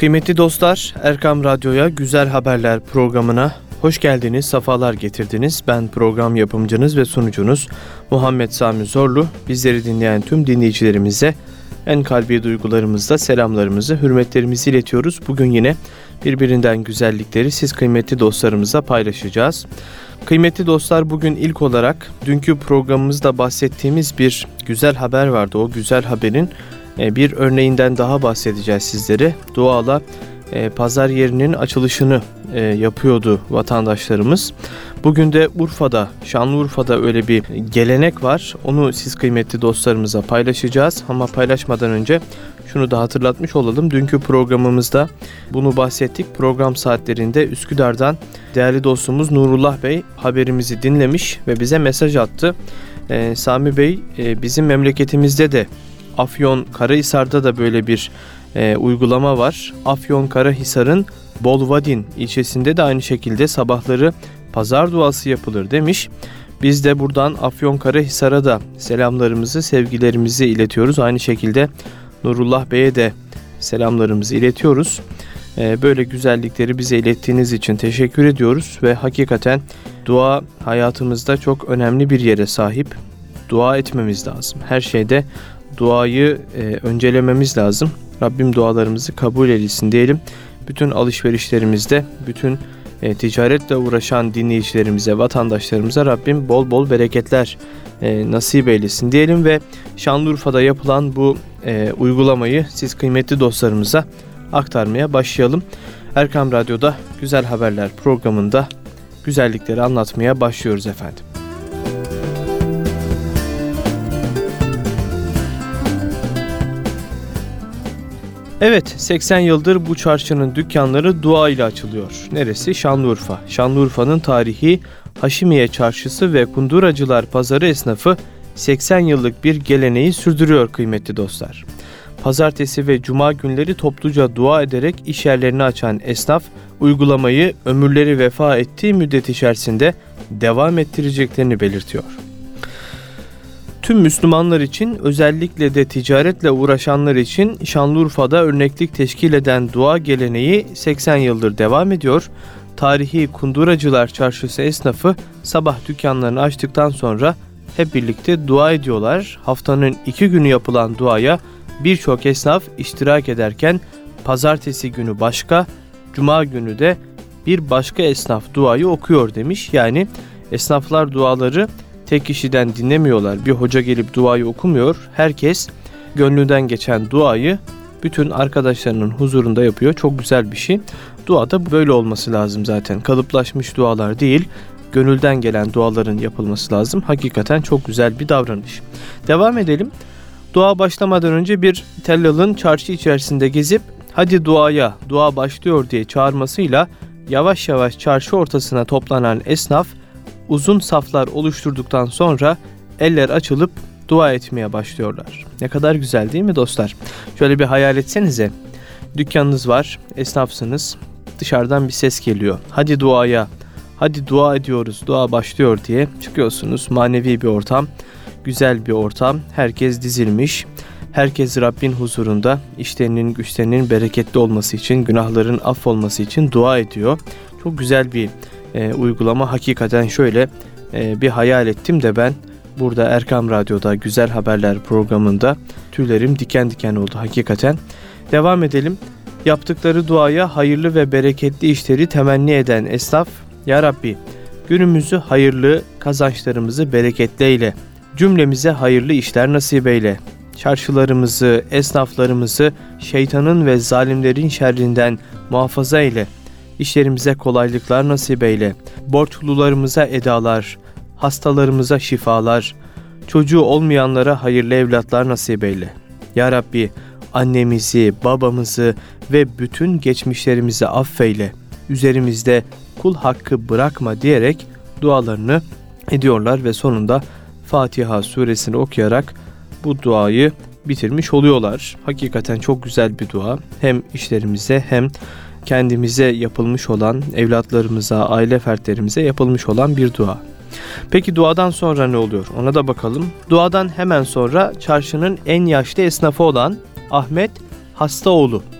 Kıymetli dostlar, Erkam Radyo'ya Güzel Haberler programına hoş geldiniz, sefalar getirdiniz. Ben program yapımcınız ve sunucunuz Muhammed Sami Zorlu. Bizleri dinleyen tüm dinleyicilerimize en kalbi duygularımızla selamlarımızı, hürmetlerimizi iletiyoruz. Bugün yine birbirinden güzellikleri siz kıymetli dostlarımızla paylaşacağız. Kıymetli dostlar, bugün ilk olarak dünkü programımızda bahsettiğimiz bir güzel haber vardı. O güzel haberin bir örneğinden daha bahsedeceğiz sizlere. Doğal'a pazar yerinin açılışını yapıyordu vatandaşlarımız. Bugün de Urfa'da, Şanlıurfa'da öyle bir gelenek var. Onu siz kıymetli dostlarımıza paylaşacağız. Ama paylaşmadan önce şunu da hatırlatmış olalım. Dünkü programımızda bunu bahsettik. Program saatlerinde Üsküdar'dan değerli dostumuz Nurullah Bey haberimizi dinlemiş ve bize mesaj attı. Sami Bey, bizim memleketimizde de Afyonkarahisar'da da böyle bir uygulama var. Afyonkarahisar'ın Bolvadin ilçesinde de aynı şekilde sabahları pazar duası yapılır demiş. Biz de buradan Afyonkarahisar'a da selamlarımızı, sevgilerimizi iletiyoruz. Aynı şekilde Nurullah Bey'e de selamlarımızı iletiyoruz. Böyle güzellikleri bize ilettiğiniz için teşekkür ediyoruz ve hakikaten dua hayatımızda çok önemli bir yere sahip. Dua etmemiz lazım. Her şeyde duayı öncelememiz lazım. Rabbim dualarımızı kabul etsin diyelim. Bütün alışverişlerimizde, bütün ticaretle uğraşan dinleyicilerimize, vatandaşlarımıza Rabbim bol bol bereketler nasip eylesin diyelim ve Şanlıurfa'da yapılan bu uygulamayı siz kıymetli dostlarımıza aktarmaya başlayalım. Erkam Radyo'da Güzel Haberler programında güzellikleri anlatmaya başlıyoruz efendim. Evet, 80 yıldır bu çarşının dükkanları dua ile açılıyor. Neresi? Şanlıurfa. Şanlıurfa'nın tarihi Haşimiye Çarşısı ve Kunduracılar Pazarı esnafı 80 yıllık bir geleneği sürdürüyor kıymetli dostlar. Pazartesi ve cuma günleri topluca dua ederek iş yerlerini açan esnaf, uygulamayı ömürleri vefa ettiği müddet içerisinde devam ettireceklerini belirtiyor. Tüm Müslümanlar için, özellikle de ticaretle uğraşanlar için Şanlıurfa'da örneklik teşkil eden dua geleneği 80 yıldır devam ediyor. Tarihi Kunduracılar Çarşısı esnafı sabah dükkanlarını açtıktan sonra hep birlikte dua ediyorlar. Haftanın 2 günü yapılan duaya birçok esnaf iştirak ederken pazartesi günü başka, cuma günü de bir başka esnaf duayı okuyor demiş. Yani esnaflar duaları tek kişiden dinlemiyorlar. Bir hoca gelip duayı okumuyor. Herkes gönlünden geçen duayı bütün arkadaşlarının huzurunda yapıyor. Çok güzel bir şey. Dua da böyle olması lazım zaten. Kalıplaşmış dualar değil, gönülden gelen duaların yapılması lazım. Hakikaten çok güzel bir davranış. Devam edelim. Dua başlamadan önce bir tellalın çarşı içerisinde gezip hadi duaya, dua başlıyor diye çağırmasıyla yavaş yavaş çarşı ortasına toplanan esnaf uzun saflar oluşturduktan sonra eller açılıp dua etmeye başlıyorlar. Ne kadar güzel değil mi dostlar? Şöyle bir hayal etsenize. Dükkanınız var, esnafsınız. Dışarıdan bir ses geliyor. Hadi duaya, hadi dua ediyoruz, dua başlıyor diye çıkıyorsunuz. Manevi bir ortam, güzel bir ortam. Herkes dizilmiş. Herkes Rabbin huzurunda işlerinin, güçlerinin bereketli olması için, günahların affolması için dua ediyor. Çok güzel bir uygulama. Hakikaten şöyle bir hayal ettim de ben burada Erkam Radyo'da Güzel Haberler programında tüylerim diken diken oldu hakikaten. Devam edelim. Yaptıkları duaya hayırlı ve bereketli işleri temenni eden esnaf, Ya Rabbi günümüzü hayırlı, kazançlarımızı bereketli eyle, cümlemize hayırlı işler nasip eyle, çarşılarımızı, esnaflarımızı şeytanın ve zalimlerin şerrinden muhafaza eyle, İşlerimize kolaylıklar nasip eyle, borçlularımıza edalar, hastalarımıza şifalar, çocuğu olmayanlara hayırlı evlatlar nasip eyle. Ya Rabbi annemizi, babamızı ve bütün geçmişlerimizi affeyle, üzerimizde kul hakkı bırakma diyerek dualarını ediyorlar ve sonunda Fatiha suresini okuyarak bu duayı bitirmiş oluyorlar. Hakikaten çok güzel bir dua. Hem işlerimize hem kendimize yapılmış olan, evlatlarımıza, aile fertlerimize yapılmış olan bir dua. Peki duadan sonra ne oluyor? Ona da bakalım. Duadan hemen sonra çarşının en yaşlı esnafı olan Ahmet Hastaoğlu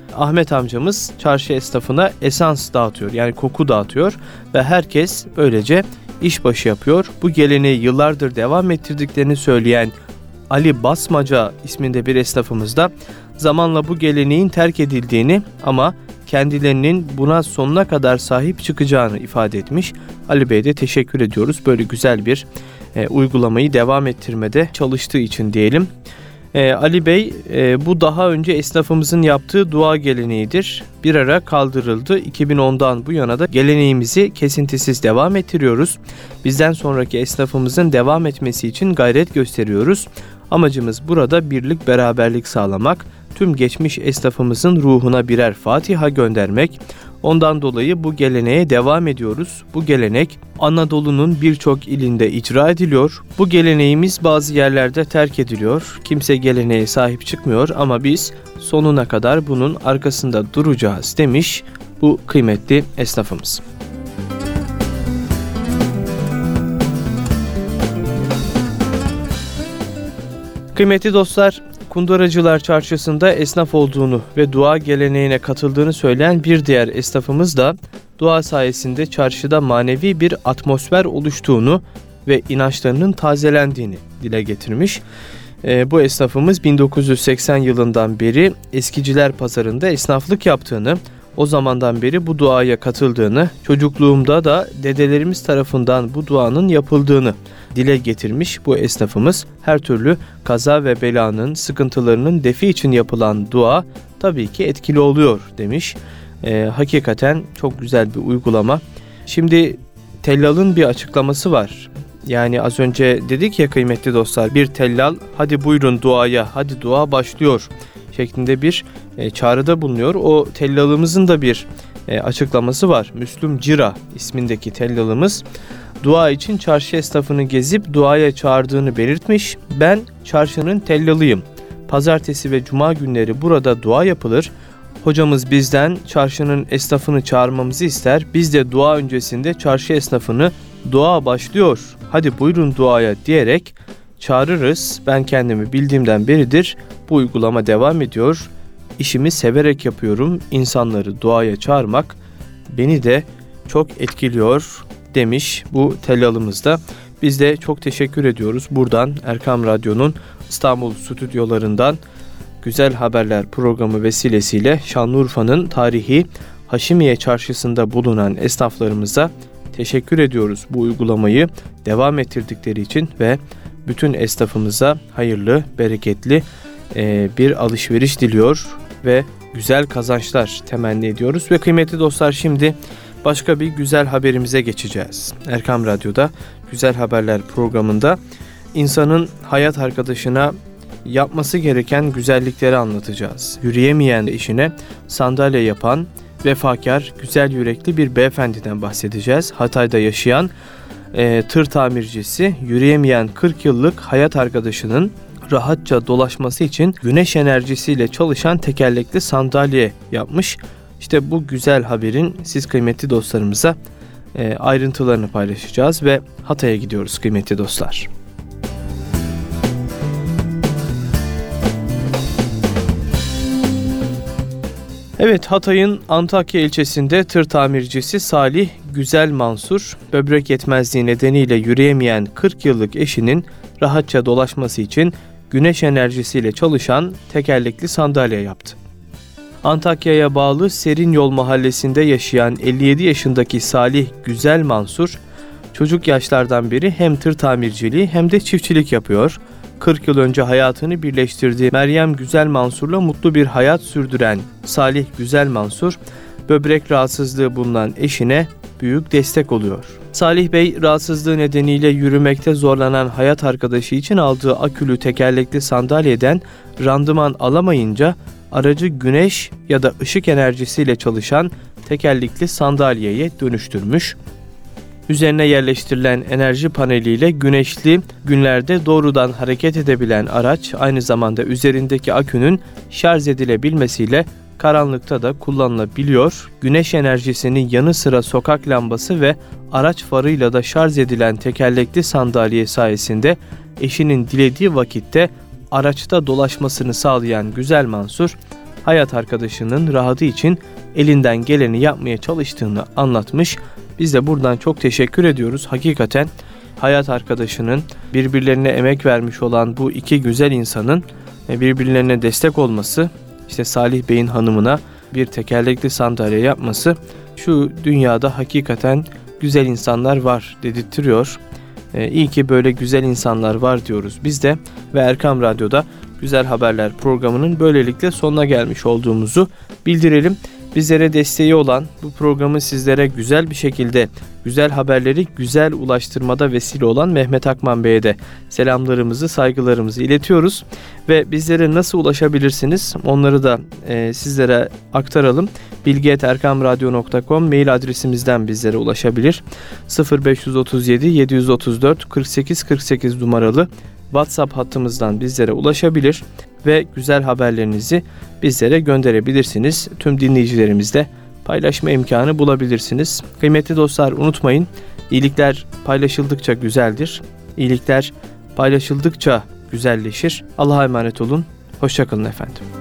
Ahmet amcamız çarşı esnafına esans dağıtıyor. Yani koku dağıtıyor ve herkes böylece işbaşı yapıyor. Bu geleneği yıllardır devam ettirdiklerini söyleyen Ali Basmaca isminde bir esnafımız da zamanla bu geleneğin terk edildiğini ama kendilerinin buna sonuna kadar sahip çıkacağını ifade etmiş. Ali Bey'e de teşekkür ediyoruz. Böyle güzel bir uygulamayı devam ettirmede çalıştığı için diyelim. Ali Bey, bu daha önce esnafımızın yaptığı dua geleneğidir. Bir ara kaldırıldı. 2010'dan bu yana da geleneğimizi kesintisiz devam ettiriyoruz. Bizden sonraki esnafımızın devam etmesi için gayret gösteriyoruz. Amacımız burada birlik, beraberlik sağlamak, tüm geçmiş esnafımızın ruhuna birer Fatiha göndermek. Ondan dolayı bu geleneğe devam ediyoruz. Bu gelenek Anadolu'nun birçok ilinde icra ediliyor. Bu geleneğimiz bazı yerlerde terk ediliyor. Kimse geleneğe sahip çıkmıyor ama biz sonuna kadar bunun arkasında duracağız demiş bu kıymetli esnafımız. Kıymetli dostlar, Kunduracılar Çarşısı'nda esnaf olduğunu ve dua geleneğine katıldığını söyleyen bir diğer esnafımız da dua sayesinde çarşıda manevi bir atmosfer oluştuğunu ve inançlarının tazelendiğini dile getirmiş. Bu esnafımız 1980 yılından beri Eskiciler Pazarı'nda esnaflık yaptığını, o zamandan beri bu duaya katıldığını, çocukluğumda da dedelerimiz tarafından bu duanın yapıldığını dile getirmiş bu esnafımız. Her türlü kaza ve belanın, sıkıntılarının defi için yapılan dua tabii ki etkili oluyor demiş. Hakikaten çok güzel bir uygulama. Şimdi tellalın bir açıklaması var. Yani az önce dedik ya kıymetli dostlar, bir tellal hadi buyurun duaya, hadi dua başlıyor şeklinde bir çağrıda bulunuyor. O tellalımızın da bir açıklaması var. Müslüm Cira ismindeki tellalımız dua için çarşı esnafını gezip duaya çağırdığını belirtmiş. Ben çarşının tellalıyım. Pazartesi ve cuma günleri burada dua yapılır. Hocamız bizden çarşının esnafını çağırmamızı ister. Biz de dua öncesinde çarşı esnafını dua başlıyor, hadi buyurun duaya diyerek çağırırız. Ben kendimi bildiğimden beridir bu uygulama devam ediyor. İşimi severek yapıyorum. İnsanları duaya çağırmak beni de çok etkiliyor demiş bu tellalımızda. Biz de çok teşekkür ediyoruz. Buradan Erkam Radyo'nun İstanbul stüdyolarından Güzel Haberler programı vesilesiyle Şanlıurfa'nın tarihi Haşimiye Çarşısı'nda bulunan esnaflarımıza teşekkür ediyoruz bu uygulamayı devam ettirdikleri için ve bütün esnafımıza hayırlı, bereketli bir alışveriş diliyor ve güzel kazançlar temenni ediyoruz. Ve kıymetli dostlar, şimdi başka bir güzel haberimize geçeceğiz. Erkam Radyo'da Güzel Haberler programında insanın hayat arkadaşına yapması gereken güzellikleri anlatacağız. Yürüyemeyen eşine sandalye yapan vefakar, güzel yürekli bir beyefendiden bahsedeceğiz. Hatay'da yaşayan tır tamircisi yürüyemeyen 40 yıllık hayat arkadaşının rahatça dolaşması için güneş enerjisiyle çalışan tekerlekli sandalye yapmış. İşte bu güzel haberin siz kıymetli dostlarımıza ayrıntılarını paylaşacağız ve Hatay'a gidiyoruz kıymetli dostlar. Evet, Hatay'ın Antakya ilçesinde tır tamircisi Salih Güzel Mansur, böbrek yetmezliği nedeniyle yürüyemeyen 40 yıllık eşinin rahatça dolaşması için güneş enerjisiyle çalışan tekerlekli sandalye yaptı. Antakya'ya bağlı Serinyol mahallesinde yaşayan 57 yaşındaki Salih Güzel Mansur, çocuk yaşlardan beri hem tır tamirciliği hem de çiftçilik yapıyor. 40 yıl önce hayatını birleştirdiği Meryem Güzel Mansur'la mutlu bir hayat sürdüren Salih Güzel Mansur, böbrek rahatsızlığı bulunan eşine büyük destek oluyor. Salih Bey, rahatsızlığı nedeniyle yürümekte zorlanan hayat arkadaşı için aldığı akülü tekerlekli sandalyeden randıman alamayınca aracı güneş ya da ışık enerjisiyle çalışan tekerlekli sandalyeye dönüştürmüş. Üzerine yerleştirilen enerji paneliyle güneşli günlerde doğrudan hareket edebilen araç aynı zamanda üzerindeki akünün şarj edilebilmesiyle karanlıkta da kullanılabiliyor. Güneş enerjisinin yanı sıra sokak lambası ve araç farıyla da şarj edilen tekerlekli sandalye sayesinde eşinin dilediği vakitte araçta dolaşmasını sağlayan Güzel Mansur, hayat arkadaşının rahatı için elinden geleni yapmaya çalıştığını anlatmış. Biz de buradan çok teşekkür ediyoruz. Hakikaten hayat arkadaşının birbirlerine emek vermiş olan bu iki güzel insanın birbirlerine destek olması, işte Salih Bey'in hanımına bir tekerlekli sandalye yapması şu dünyada hakikaten güzel insanlar var dedirtiyor. İyi ki böyle güzel insanlar var diyoruz biz de ve Erkam Radyo'da Güzel Haberler programının böylelikle sonuna gelmiş olduğumuzu bildirelim. Bizlere desteği olan, bu programı sizlere güzel bir şekilde güzel haberleri güzel ulaştırmada vesile olan Mehmet Akman Bey'e de selamlarımızı, saygılarımızı iletiyoruz. Ve bizlere nasıl ulaşabilirsiniz onları da sizlere aktaralım. bilgi@erkamradyo.com mail adresimizden bizlere ulaşabilir. 0537 734 48 48 numaralı WhatsApp hattımızdan bizlere ulaşabilir ve güzel haberlerinizi bizlere gönderebilirsiniz. Tüm dinleyicilerimizle paylaşma imkanı bulabilirsiniz. Kıymetli dostlar, unutmayın, iyilikler paylaşıldıkça güzeldir. İyilikler paylaşıldıkça güzelleşir. Allah'a emanet olun. Hoşça kalın efendim.